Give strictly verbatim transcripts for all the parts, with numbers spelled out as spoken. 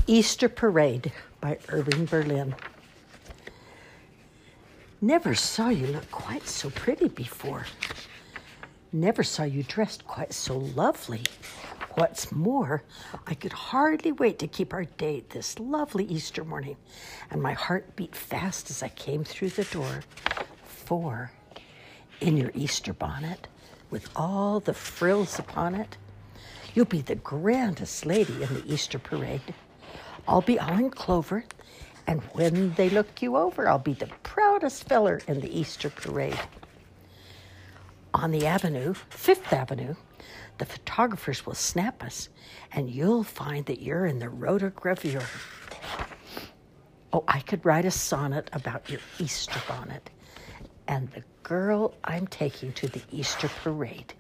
Easter Parade by Irving Berlin. Never saw you look quite so pretty before. Never saw you dressed quite so lovely. What's more, I could hardly wait to keep our date this lovely Easter morning, and my heart beat fast as I came through the door. For, in your Easter bonnet, with all the frills upon it, you'll be the grandest lady in the Easter parade. I'll be all in clover, and when they look you over, I'll be the proudest feller in the Easter parade. On the avenue, Fifth Avenue, the photographers will snap us, and you'll find that you're in the rotogravure. Oh, I could write a sonnet about your Easter bonnet and the girl I'm taking to the Easter parade.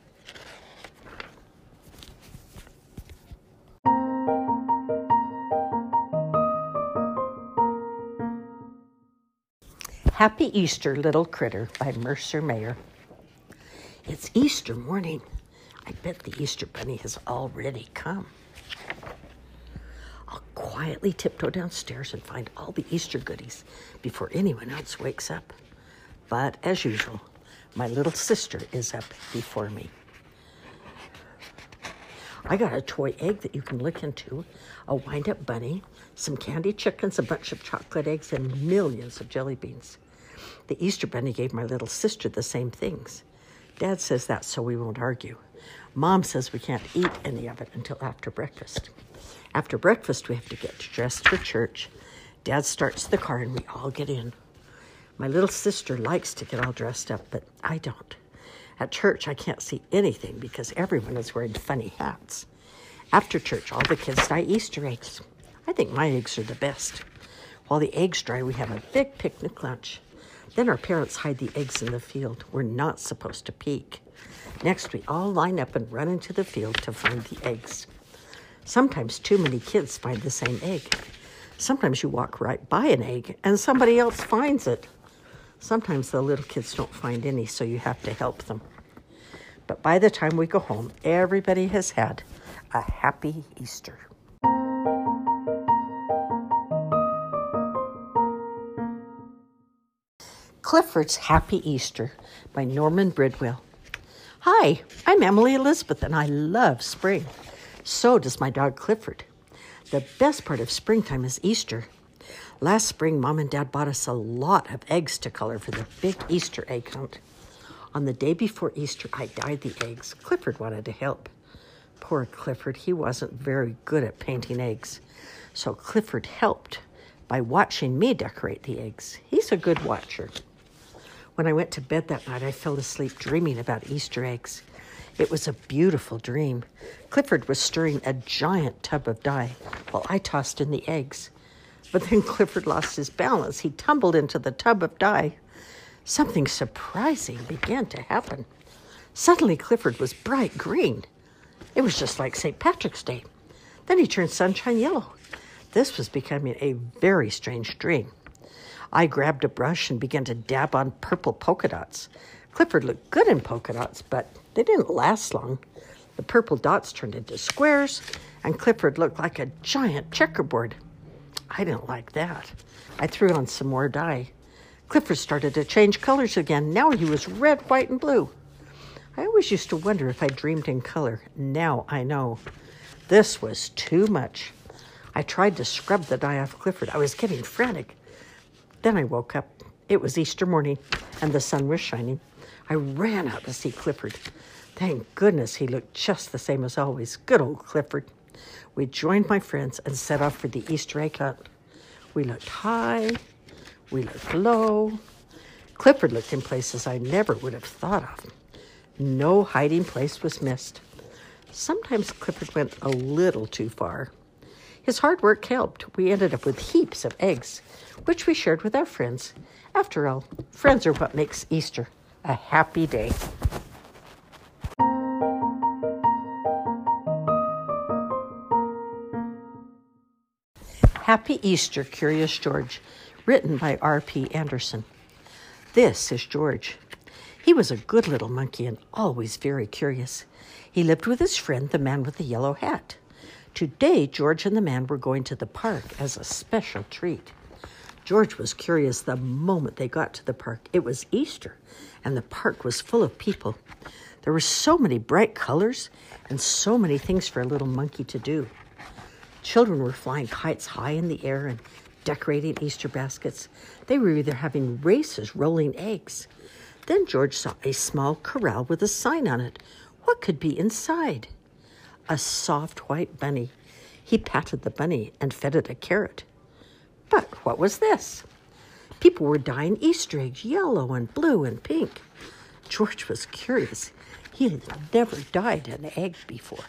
Happy Easter, Little Critter by Mercer Mayer. It's Easter morning. I bet the Easter Bunny has already come. I'll quietly tiptoe downstairs and find all the Easter goodies before anyone else wakes up. But as usual, my little sister is up before me. I got a toy egg that you can look into, a wind-up bunny, some candy chickens, a bunch of chocolate eggs, and millions of jelly beans. The Easter Bunny gave my little sister the same things. Dad says that's so we won't argue. Mom says we can't eat any of it until after breakfast. After breakfast, we have to get dressed for church. Dad starts the car and we all get in. My little sister likes to get all dressed up, but I don't. At church, I can't see anything because everyone is wearing funny hats. After church, all the kids dye Easter eggs. I think my eggs are the best. While the eggs dry, we have a big picnic lunch. Then our parents hide the eggs in the field. We're not supposed to peek. Next, we all line up and run into the field to find the eggs. Sometimes too many kids find the same egg. Sometimes you walk right by an egg and somebody else finds it. Sometimes the little kids don't find any, so you have to help them. But by the time we go home, everybody has had a happy Easter. Clifford's Happy Easter by Norman Bridwell. Hi, I'm Emily Elizabeth, and I love spring. So does my dog Clifford. The best part of springtime is Easter. Last spring, Mom and Dad bought us a lot of eggs to color for the big Easter egg hunt. On the day before Easter, I dyed the eggs. Clifford wanted to help. Poor Clifford, he wasn't very good at painting eggs. So Clifford helped by watching me decorate the eggs. He's a good watcher. When I went to bed that night, I fell asleep dreaming about Easter eggs. It was a beautiful dream. Clifford was stirring a giant tub of dye while I tossed in the eggs. But then Clifford lost his balance. He tumbled into the tub of dye. Something surprising began to happen. Suddenly, Clifford was bright green. It was just like Saint Patrick's Day. Then he turned sunshine yellow. This was becoming a very strange dream. I grabbed a brush and began to dab on purple polka dots. Clifford looked good in polka dots, but they didn't last long. The purple dots turned into squares, and Clifford looked like a giant checkerboard. I didn't like that. I threw on some more dye. Clifford started to change colors again. Now he was red, white, and blue. I always used to wonder if I dreamed in color. Now I know. This was too much. I tried to scrub the dye off Clifford. I was getting frantic. Then I woke up. It was Easter morning, and the sun was shining. I ran out to see Clifford. Thank goodness he looked just the same as always. Good old Clifford. We joined my friends and set off for the Easter egg hunt. We looked high. We looked low. Clifford looked in places I never would have thought of. No hiding place was missed. Sometimes Clifford went a little too far. His hard work helped. We ended up with heaps of eggs, which we shared with our friends. After all, friends are what makes Easter a happy day. Happy Easter, Curious George, written by R P Anderson. This is George. He was a good little monkey and always very curious. He lived with his friend, the man with the yellow hat. Today, George and the man were going to the park as a special treat. George was curious the moment they got to the park. It was Easter, and the park was full of people. There were so many bright colors and so many things for a little monkey to do. Children were flying kites high in the air and decorating Easter baskets. They were either having races rolling eggs. Then George saw a small corral with a sign on it. What could be inside? A soft white bunny. He patted the bunny and fed it a carrot. But what was this? People were dyeing Easter eggs yellow and blue and pink. George was curious. He had never dyed an egg before.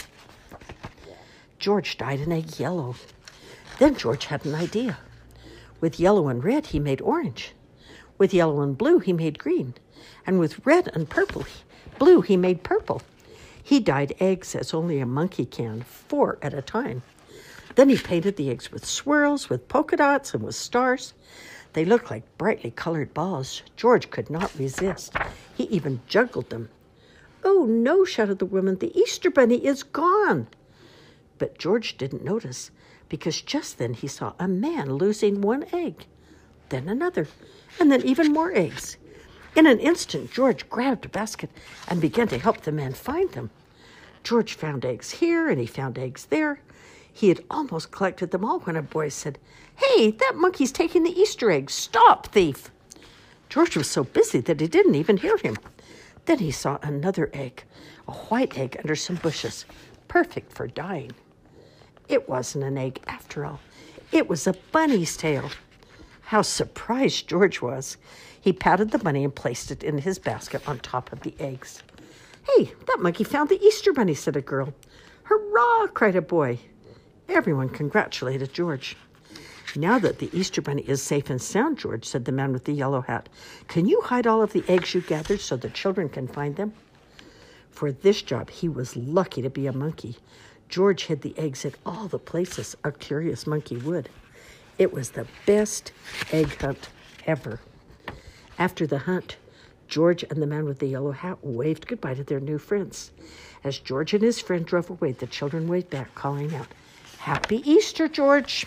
George dyed an egg yellow. Then George had an idea. With yellow and red, he made orange. With yellow and blue, he made green. And with red and purple, blue, he made purple. He dyed eggs as only a monkey can, four at a time. Then he painted the eggs with swirls, with polka dots, and with stars. They looked like brightly colored balls. George could not resist. He even juggled them. "Oh, no," shouted the woman, "the Easter bunny is gone." But George didn't notice, because just then he saw a man losing one egg, then another, and then even more eggs. In an instant, George grabbed a basket and began to help the man find them. George found eggs here, and he found eggs there. He had almost collected them all when a boy said, "Hey, that monkey's taking the Easter eggs. Stop, thief!" George was so busy that he didn't even hear him. Then he saw another egg, a white egg under some bushes, perfect for dyeing. It wasn't an egg after all. It was a bunny's tail. How surprised George was. He patted the bunny and placed it in his basket on top of the eggs. "Hey, that monkey found the Easter bunny," said a girl. "Hurrah!" cried a boy. Everyone congratulated George. "Now that the Easter bunny is safe and sound, George," said the man with the yellow hat, "can you hide all of the eggs you gathered so the children can find them?" For this job, he was lucky to be a monkey. George hid the eggs at all the places a curious monkey would. It was the best egg hunt ever. After the hunt, George and the man with the yellow hat waved goodbye to their new friends. As George and his friend drove away, the children waved back, calling out, "Happy Easter, George!"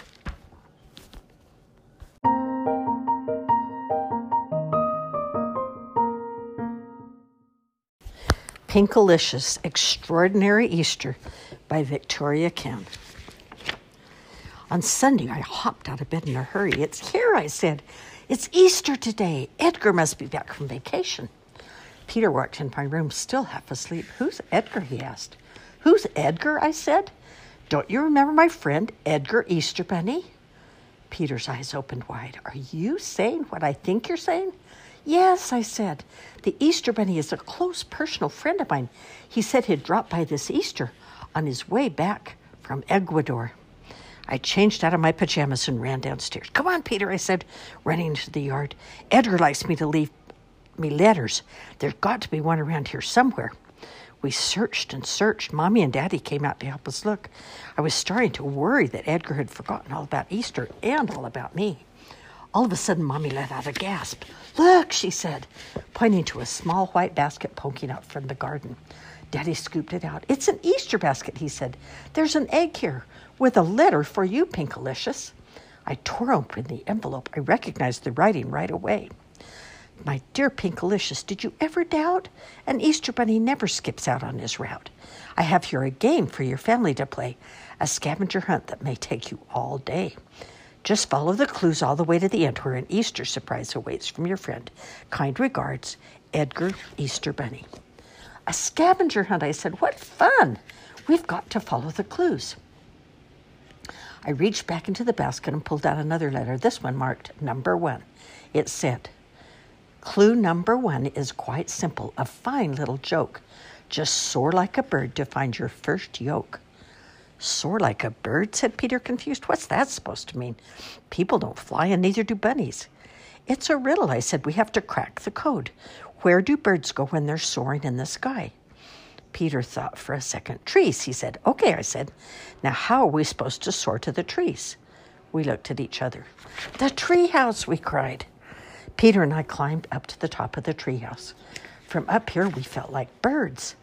Pinkalicious Extraordinary Easter by Victoria Kent. On Sunday, I hopped out of bed in a hurry. "It's here," I said. "It's Easter today. Edgar must be back from vacation." Peter walked in my room, still half asleep. "Who's Edgar?" he asked. "Who's Edgar?" I said. "Don't you remember my friend, Edgar Easter Bunny?" Peter's eyes opened wide. "Are you saying what I think you're saying?" "Yes," I said. "The Easter Bunny is a close personal friend of mine. He said he'd drop by this Easter on his way back from Ecuador." I changed out of my pajamas and ran downstairs. "Come on, Peter," I said, running into the yard. "Edgar likes me to leave me letters. There's got to be one around here somewhere." We searched and searched. Mommy and Daddy came out to help us look. I was starting to worry that Edgar had forgotten all about Easter and all about me. All of a sudden, Mommy let out a gasp. "Look," she said, pointing to a small white basket poking out from the garden. Daddy scooped it out. "It's an Easter basket," he said. "There's an egg here with a letter for you, Pinkalicious." I tore open the envelope. I recognized the writing right away. "My dear Pinkalicious, did you ever doubt? An Easter bunny never skips out on his route. I have here a game for your family to play, a scavenger hunt that may take you all day. Just follow the clues all the way to the end where an Easter surprise awaits from your friend. Kind regards, Edgar Easter Bunny." "A scavenger hunt," I said. "What fun! We've got to follow the clues." I reached back into the basket and pulled out another letter, this one marked number one. It said, "Clue number one is quite simple, a fine little joke. Just soar like a bird to find your first yolk." "Soar like a bird?" said Peter, confused. "What's that supposed to mean? People don't fly, and neither do bunnies." "It's a riddle," I said. "We have to crack the code. Where do birds go when they're soaring in the sky?" Peter thought for a second. "Trees," he said. "Okay," I said. "Now how are we supposed to soar to the trees?" We looked at each other. "The tree house," we cried. Peter and I climbed up to the top of the tree house. From up here, we felt like birds.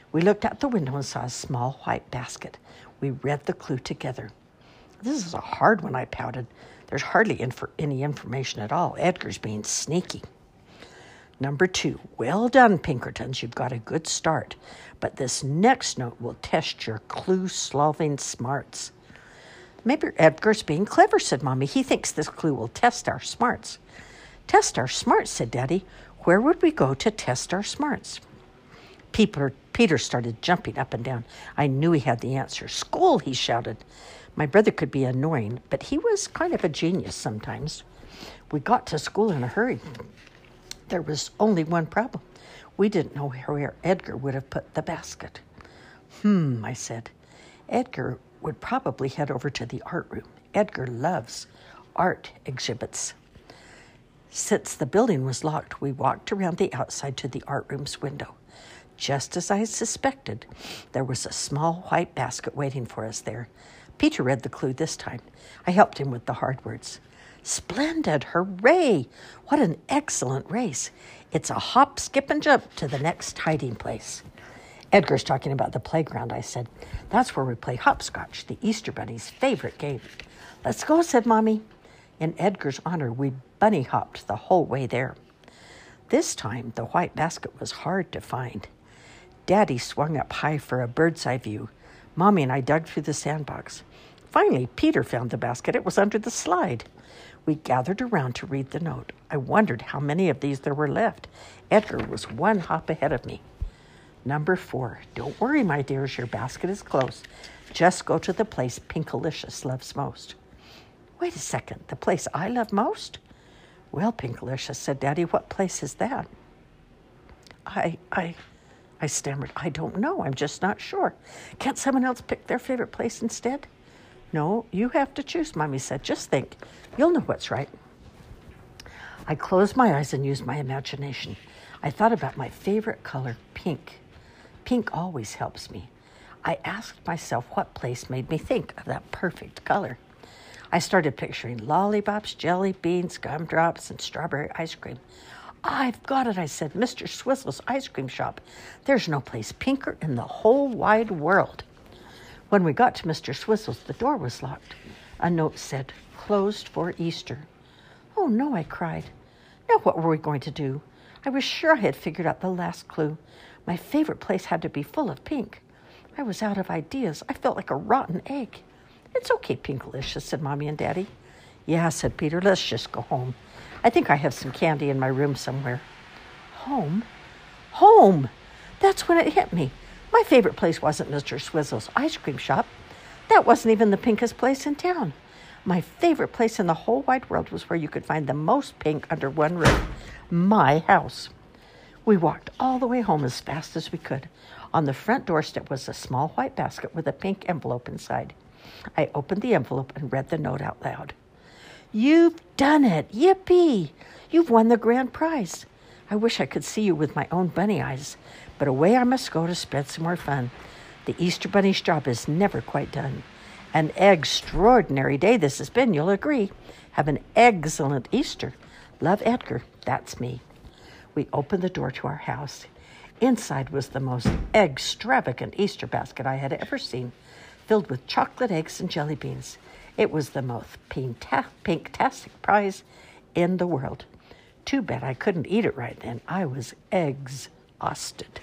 We looked out the window and saw a small white basket. We read the clue together. This is a hard one, I pouted. There's hardly inf- any information at all. Edgar's being sneaky. Number two, well done, Pinkertons. You've got a good start. But this next note will test your clue-solving smarts. Maybe Edgar's being clever, said Mommy. He thinks this clue will test our smarts. Test our smarts, said Daddy. Where would we go to test our smarts? Peter, Peter started jumping up and down. I knew he had the answer. School, he shouted. My brother could be annoying, but he was kind of a genius sometimes. We got to school in a hurry. There was only one problem. We didn't know where Edgar would have put the basket. Hmm, I said. Edgar would probably head over to the art room. Edgar loves art exhibits. Since the building was locked, we walked around the outside to the art room's window. Just as I had suspected, there was a small white basket waiting for us there. Peter read the clue this time. I helped him with the hard words. Splendid! Hooray! What an excellent race. It's a hop, skip, and jump to the next hiding place. Edgar's talking about the playground, I said. That's where we play hopscotch, the Easter Bunny's favorite game. Let's go, said Mommy. In Edgar's honor, we bunny hopped the whole way there. This time, the white basket was hard to find. Daddy swung up high for a bird's eye view. Mommy and I dug through the sandbox. Finally, Peter found the basket. It was under the slide. We gathered around to read the note. I wondered how many of these there were left. Edgar was one hop ahead of me. Number four. Don't worry, my dears, your basket is close. Just go to the place Pinkalicious loves most. Wait a second, the place I love most? Well, Pinkalicious, said Daddy, what place is that? I, I, I stammered, I don't know. I'm just not sure. Can't someone else pick their favorite place instead? No, you have to choose, Mommy said. Just think. You'll know what's right. I closed my eyes and used my imagination. I thought about my favorite color, pink. Pink always helps me. I asked myself what place made me think of that perfect color. I started picturing lollipops, jelly beans, gumdrops, and strawberry ice cream. I've got it, I said. Mister Swizzle's ice cream shop. There's no place pinker in the whole wide world. When we got to Mister Swizzle's, the door was locked. A note said, closed for Easter. Oh, no, I cried. Now what were we going to do? I was sure I had figured out the last clue. My favorite place had to be full of pink. I was out of ideas. I felt like a rotten egg. It's okay, Pinkalicious, said Mommy and Daddy. Yeah, said Peter, let's just go home. I think I have some candy in my room somewhere. Home? Home! That's when it hit me. My favorite place wasn't Mister Swizzle's ice cream shop. That wasn't even the pinkest place in town. My favorite place in the whole wide world was where you could find the most pink under one roof. My house. We walked all the way home as fast as we could. On the front doorstep was a small white basket with a pink envelope inside. I opened the envelope and read the note out loud. You've done it! Yippee! You've won the grand prize. I wish I could see you with my own bunny eyes, but away I must go to spread some more fun. The Easter Bunny's job is never quite done. An extraordinary day this has been, you'll agree. Have an excellent Easter. Love, Edgar. That's me. We opened the door to our house. Inside was the most extravagant Easter basket I had ever seen, filled with chocolate eggs and jelly beans. It was the most pink-tastic prize in the world. Too bad I couldn't eat it right then. I was exhausted.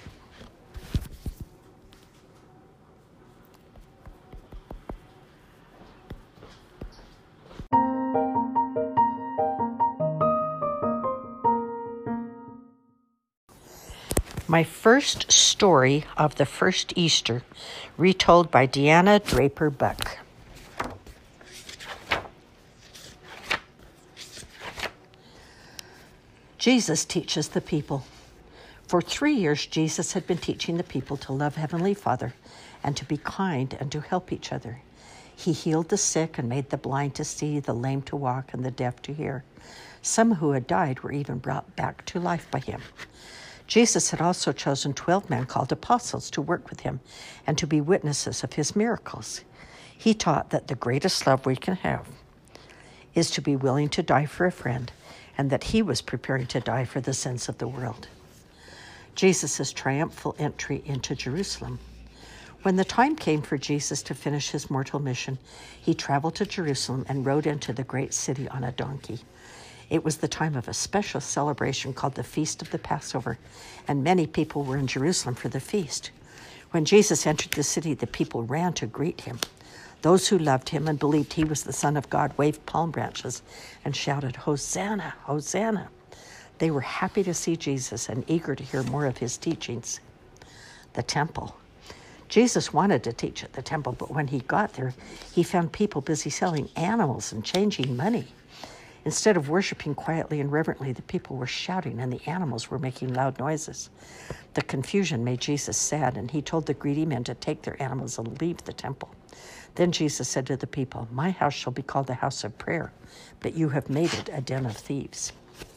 My first story of the first Easter, retold by Deanna Draper Buck. Jesus teaches the people. For three years, Jesus had been teaching the people to love Heavenly Father and to be kind and to help each other. He healed the sick and made the blind to see, the lame to walk, and the deaf to hear. Some who had died were even brought back to life by him. Jesus had also chosen twelve men called apostles to work with him and to be witnesses of his miracles. He taught that the greatest love we can have is to be willing to die for a friend, and that he was preparing to die for the sins of the world. Jesus' triumphal entry into Jerusalem. When the time came for Jesus to finish his mortal mission, he traveled to Jerusalem and rode into the great city on a donkey. It was the time of a special celebration called the Feast of the Passover, and many people were in Jerusalem for the feast. When Jesus entered the city, the people ran to greet him. Those who loved him and believed he was the Son of God waved palm branches and shouted, "Hosanna, Hosanna." They were happy to see Jesus and eager to hear more of his teachings. The temple. Jesus wanted to teach at the temple, but when he got there, he found people busy selling animals and changing money. Instead of worshiping quietly and reverently, the people were shouting and the animals were making loud noises. The confusion made Jesus sad, and he told the greedy men to take their animals and leave the temple. Then Jesus said to the people, "My house shall be called a house of prayer, but you have made it a den of thieves."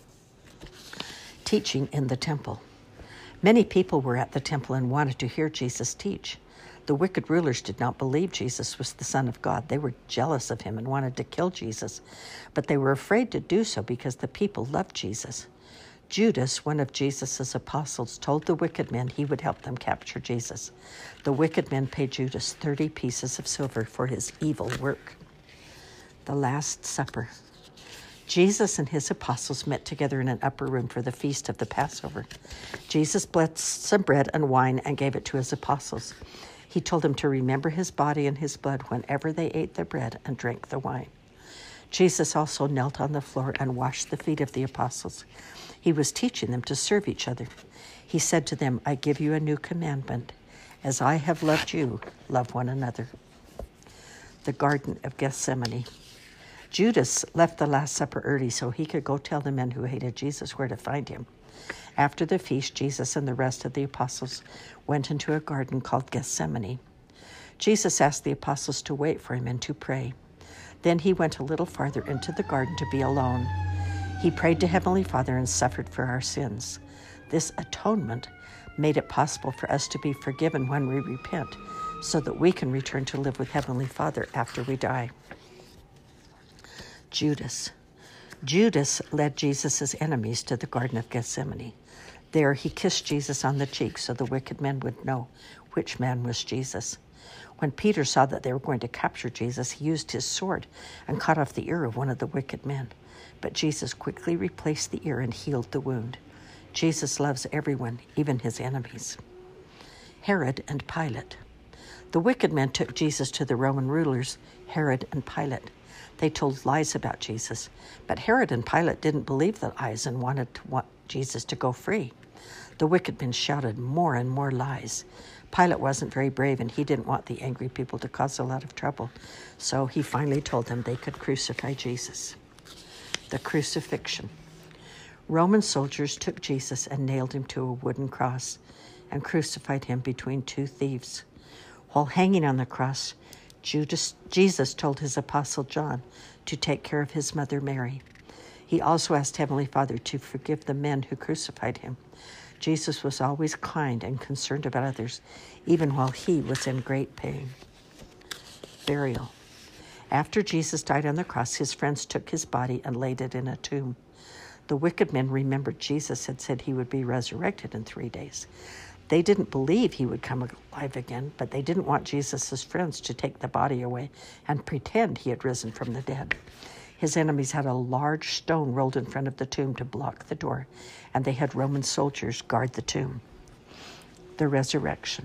Teaching in the temple. Many people were at the temple and wanted to hear Jesus teach. The wicked rulers did not believe Jesus was the Son of God. They were jealous of him and wanted to kill Jesus, but they were afraid to do so because the people loved Jesus. Judas, one of Jesus' apostles, told the wicked men he would help them capture Jesus. The wicked men paid Judas thirty pieces of silver for his evil work. The Last Supper. Jesus and his apostles met together in an upper room for the feast of the Passover. Jesus blessed some bread and wine and gave it to his apostles. He told them to remember his body and his blood whenever they ate the bread and drank the wine. Jesus also knelt on the floor and washed the feet of the apostles. He was teaching them to serve each other. He said to them, "I give you a new commandment. As I have loved you, love one another." The Garden of Gethsemane. Judas left the Last Supper early so he could go tell the men who hated Jesus where to find him. After the feast, Jesus and the rest of the apostles went into a garden called Gethsemane. Jesus asked the apostles to wait for him and to pray. Then he went a little farther into the garden to be alone. He prayed to Heavenly Father and suffered for our sins. This atonement made it possible for us to be forgiven when we repent, so that we can return to live with Heavenly Father after we die. Judas. Judas led Jesus' enemies to the Garden of Gethsemane. There he kissed Jesus on the cheek so the wicked men would know which man was Jesus. When Peter saw that they were going to capture Jesus, he used his sword and cut off the ear of one of the wicked men. But Jesus quickly replaced the ear and healed the wound. Jesus loves everyone, even his enemies. Herod and Pilate. The wicked men took Jesus to the Roman rulers, Herod and Pilate. They told lies about Jesus, but Herod and Pilate didn't believe the lies and wanted to want Jesus to go free. The wicked men shouted more and more lies. Pilate wasn't very brave, and he didn't want the angry people to cause a lot of trouble, so he finally told them they could crucify Jesus. The crucifixion. Roman soldiers took Jesus and nailed him to a wooden cross and crucified him between two thieves. While hanging on the cross, Judas, Jesus told his apostle John to take care of his mother Mary. He also asked Heavenly Father to forgive the men who crucified him. Jesus was always kind and concerned about others, even while he was in great pain. Burial. After Jesus died on the cross, his friends took his body and laid it in a tomb. The wicked men remembered Jesus had said he would be resurrected in three days. They didn't believe he would come alive again, but they didn't want Jesus' friends to take the body away and pretend he had risen from the dead. His enemies had a large stone rolled in front of the tomb to block the door, and they had Roman soldiers guard the tomb. The resurrection.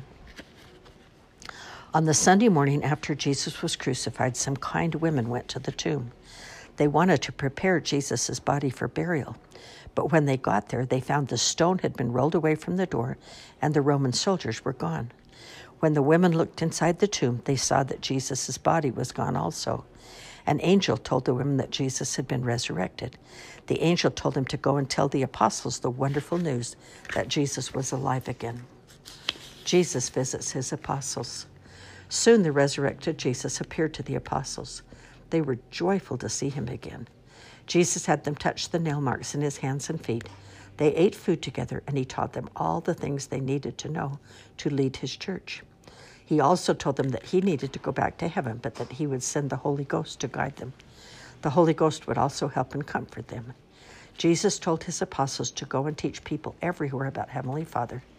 On the Sunday morning after Jesus was crucified, some kind women went to the tomb. They wanted to prepare Jesus' body for burial. But when they got there, they found the stone had been rolled away from the door and the Roman soldiers were gone. When the women looked inside the tomb, they saw that Jesus' body was gone also. An angel told the women that Jesus had been resurrected. The angel told them to go and tell the apostles the wonderful news that Jesus was alive again. Jesus visits his apostles. Soon the resurrected Jesus appeared to the apostles. They were joyful to see him again. Jesus had them touch the nail marks in his hands and feet. They ate food together, and he taught them all the things they needed to know to lead his church. He also told them that he needed to go back to heaven, but that he would send the Holy Ghost to guide them. The Holy Ghost would also help and comfort them. Jesus told his apostles to go and teach people everywhere about Heavenly Father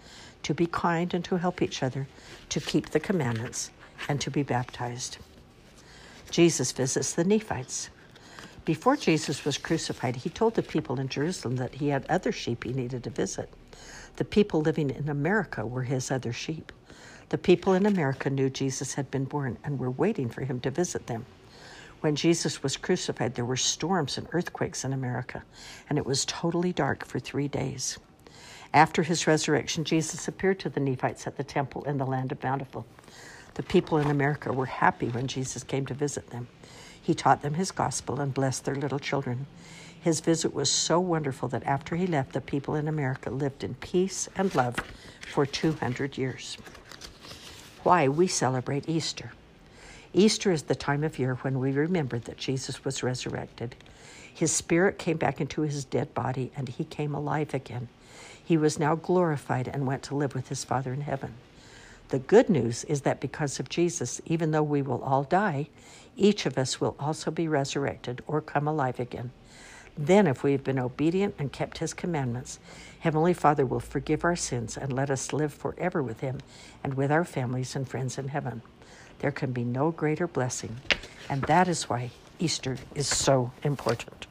to be kind and to help each other, to keep the commandments, and to be baptized. Jesus visits the Nephites. Before Jesus was crucified, he told the people in Jerusalem that he had other sheep he needed to visit. The people living in America were his other sheep. The people in America knew Jesus had been born and were waiting for him to visit them. When Jesus was crucified, there were storms and earthquakes in America, and it was totally dark for three days. After his resurrection, Jesus appeared to the Nephites at the temple in the land of Bountiful. The people in America were happy when Jesus came to visit them. He taught them his gospel and blessed their little children. His visit was so wonderful that after he left, the people in America lived in peace and love for two hundred years. Why we celebrate Easter. Easter is the time of year when we remember that Jesus was resurrected. His spirit came back into his dead body, and he came alive again. He was now glorified and went to live with his Father in heaven. The good news is that because of Jesus, even though we will all die, each of us will also be resurrected or come alive again. Then, if we have been obedient and kept his commandments, Heavenly Father will forgive our sins and let us live forever with him and with our families and friends in heaven. There can be no greater blessing, and that is why Easter is so important.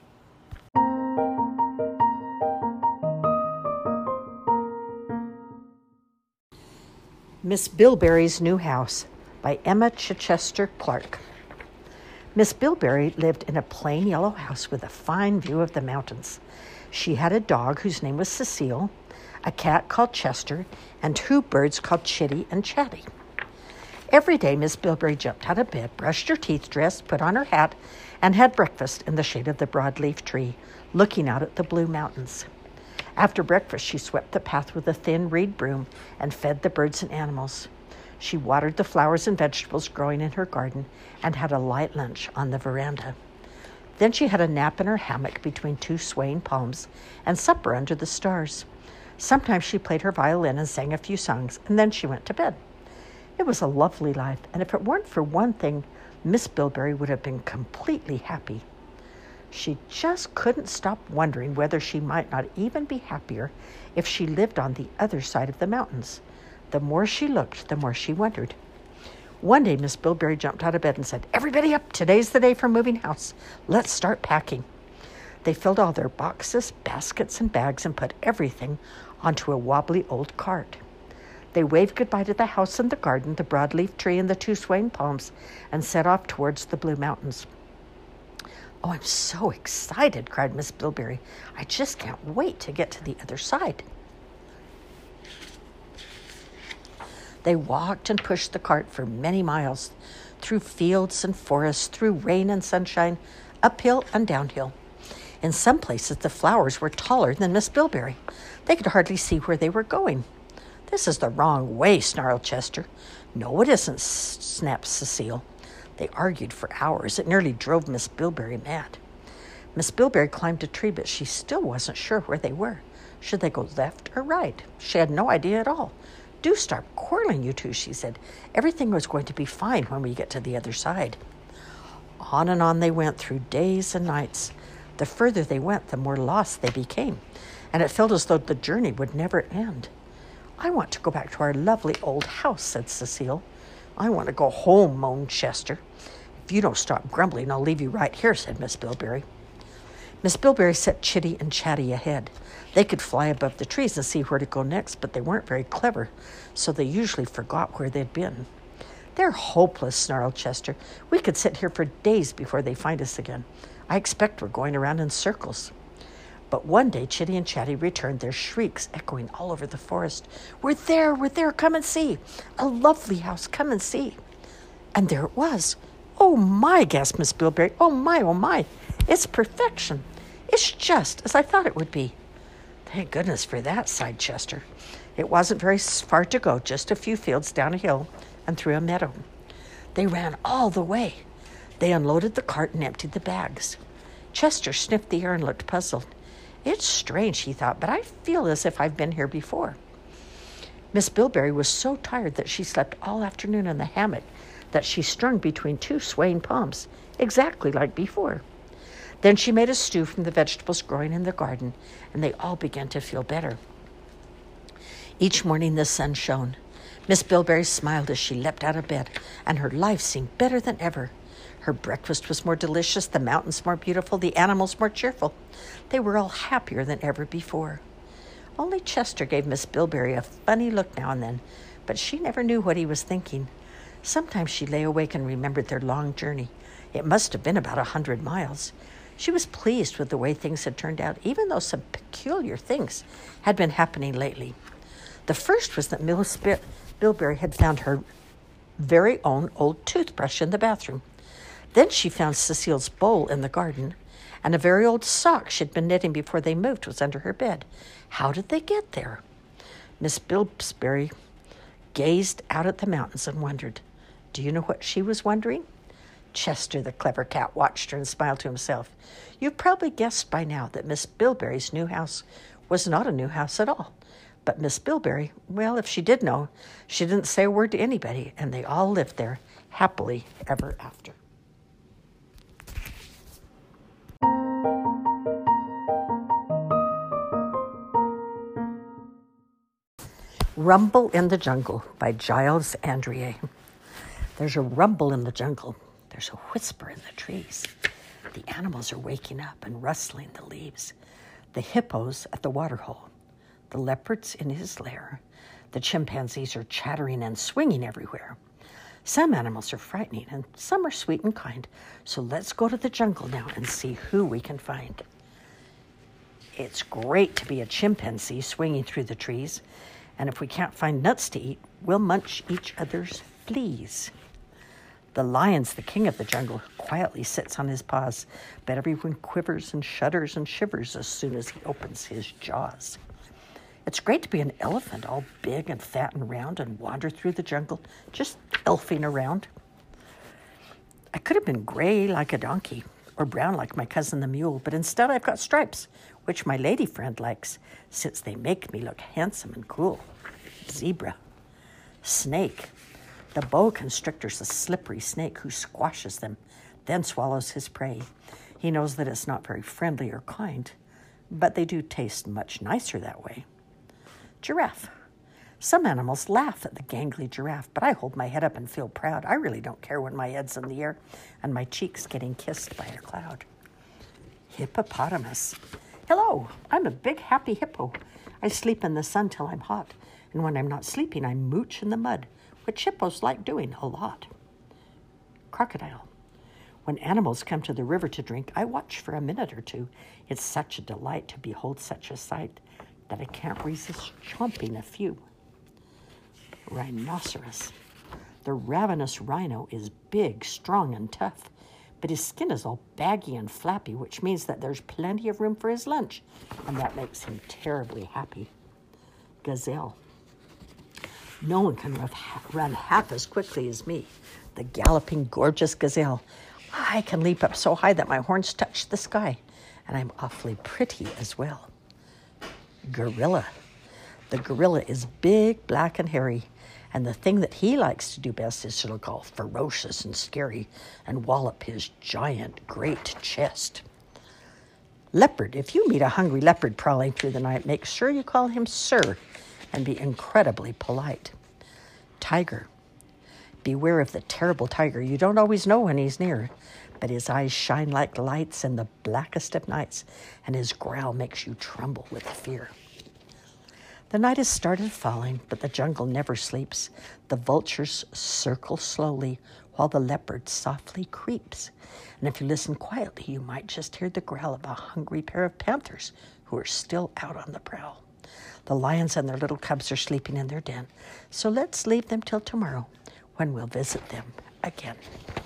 Miss Bilberry's New House by Emma Chichester Clark. Miss Bilberry lived in a plain yellow house with a fine view of the mountains. She had a dog whose name was Cecile, a cat called Chester, and two birds called Chitty and Chatty. Every day, Miss Bilberry jumped out of bed, brushed her teeth, dressed, put on her hat, and had breakfast in the shade of the broadleaf tree, looking out at the blue mountains. After breakfast, she swept the path with a thin reed broom and fed the birds and animals. She watered the flowers and vegetables growing in her garden and had a light lunch on the veranda. Then she had a nap in her hammock between two swaying palms and supper under the stars. Sometimes she played her violin and sang a few songs, and then she went to bed. It was a lovely life, and if it weren't for one thing, Miss Bilberry would have been completely happy. She just couldn't stop wondering whether she might not even be happier if she lived on the other side of the mountains. The more she looked, the more she wondered. One day, Miss Bilberry jumped out of bed and said, "Everybody up, today's the day for moving house. Let's start packing." They filled all their boxes, baskets, and bags and put everything onto a wobbly old cart. They waved goodbye to the house and the garden, the broadleaf tree and the two swaying palms, and set off towards the Blue Mountains. "Oh, I'm so excited," cried Miss Bilberry. "I just can't wait to get to the other side." They walked and pushed the cart for many miles, through fields and forests, through rain and sunshine, uphill and downhill. In some places, the flowers were taller than Miss Bilberry. They could hardly see where they were going. "This is the wrong way," snarled Chester. "No, it isn't," snapped Cecile. They argued for hours. It nearly drove Miss Bilberry mad. Miss Bilberry climbed a tree, but she still wasn't sure where they were. Should they go left or right? She had no idea at all. "Do stop quarreling, you two," she said. "Everything was going to be fine when we get to the other side." On and on they went through days and nights. The further they went, the more lost they became, and it felt as though the journey would never end. "I want to go back to our lovely old house," said Cecile. "I want to go home," moaned Chester. "If you don't stop grumbling, I'll leave you right here," said Miss Bilberry. Miss Bilberry set Chitty and Chatty ahead. They could fly above the trees and see where to go next, but they weren't very clever, so they usually forgot where they'd been. "They're hopeless," snarled Chester. "We could sit here for days before they find us again. I expect we're going around in circles." But one day, Chitty and Chatty returned, their shrieks echoing all over the forest. "We're there, we're there, come and see. A lovely house, come and see." And there it was. "Oh my," gasped Miss Bilberry. "Oh my, oh my. It's perfection. It's just as I thought it would be." "Thank goodness for that," sighed Chester. It wasn't very far to go, just a few fields down a hill and through a meadow. They ran all the way. They unloaded the cart and emptied the bags. Chester sniffed the air and looked puzzled. "It's strange," he thought, "but I feel as if I've been here before." Miss Bilberry was so tired that she slept all afternoon in the hammock that she strung between two swaying palms, exactly like before. Then she made a stew from the vegetables growing in the garden, and they all began to feel better. Each morning the sun shone. Miss Bilberry smiled as she leapt out of bed, and her life seemed better than ever. Her breakfast was more delicious, the mountains more beautiful, the animals more cheerful. They were all happier than ever before. Only Chester gave Miss Bilberry a funny look now and then, but she never knew what he was thinking. Sometimes she lay awake and remembered their long journey. It must have been about a hundred miles. She was pleased with the way things had turned out, even though some peculiar things had been happening lately. The first was that Miss Bilberry had found her very own old toothbrush in the bathroom. Then she found Cecile's bowl in the garden, and a very old sock she'd been knitting before they moved was under her bed. How did they get there? Miss Bilberry gazed out at the mountains and wondered. Do you know what she was wondering? Chester, the clever cat, watched her and smiled to himself. You've probably guessed by now that Miss Bilberry's new house was not a new house at all. But Miss Bilberry, well, if she did know, she didn't say a word to anybody, and they all lived there happily ever after. Rumble in the Jungle by Giles Andreae. There's a rumble in the jungle. There's a whisper in the trees. The animals are waking up and rustling the leaves. The hippos at the waterhole. The leopards in his lair. The chimpanzees are chattering and swinging everywhere. Some animals are frightening and some are sweet and kind. So let's go to the jungle now and see who we can find. It's great to be a chimpanzee swinging through the trees. And if we can't find nuts to eat, we'll munch each other's fleas. The lion's the king of the jungle, quietly sits on his paws, but everyone quivers and shudders and shivers as soon as he opens his jaws. It's great to be an elephant, all big and fat and round, and wander through the jungle, just elfing around. I could have been gray like a donkey, or brown like my cousin the mule, but instead I've got stripes, which my lady friend likes, since they make me look handsome and cool. Zebra. Snake. The boa constrictor's a slippery snake who squashes them, then swallows his prey. He knows that it's not very friendly or kind, but they do taste much nicer that way. Giraffe. Some animals laugh at the gangly giraffe, but I hold my head up and feel proud. I really don't care when my head's in the air and my cheek's getting kissed by a cloud. Hippopotamus. Hello, I'm a big happy hippo. I sleep in the sun till I'm hot, and when I'm not sleeping, I mooch in the mud, which hippos like doing a lot. Crocodile. When animals come to the river to drink, I watch for a minute or two. It's such a delight to behold such a sight that I can't resist chomping a few. Rhinoceros. The ravenous rhino is big, strong, and tough, but his skin is all baggy and flappy, which means that there's plenty of room for his lunch, and that makes him terribly happy. Gazelle. No one can run half as quickly as me, the galloping, gorgeous gazelle. I can leap up so high that my horns touch the sky, and I'm awfully pretty as well. Gorilla. The gorilla is big, black, and hairy, and the thing that he likes to do best is to look all ferocious and scary and wallop his giant, great chest. Leopard. If you meet a hungry leopard prowling through the night, make sure you call him sir and be incredibly polite. Tiger. Beware of the terrible tiger. You don't always know when he's near, but his eyes shine like lights in the blackest of nights, and his growl makes you tremble with fear. The night has started falling, but the jungle never sleeps. The vultures circle slowly while the leopard softly creeps. And if you listen quietly, you might just hear the growl of a hungry pair of panthers who are still out on the prowl. The lions and their little cubs are sleeping in their den, so let's leave them till tomorrow when we'll visit them again.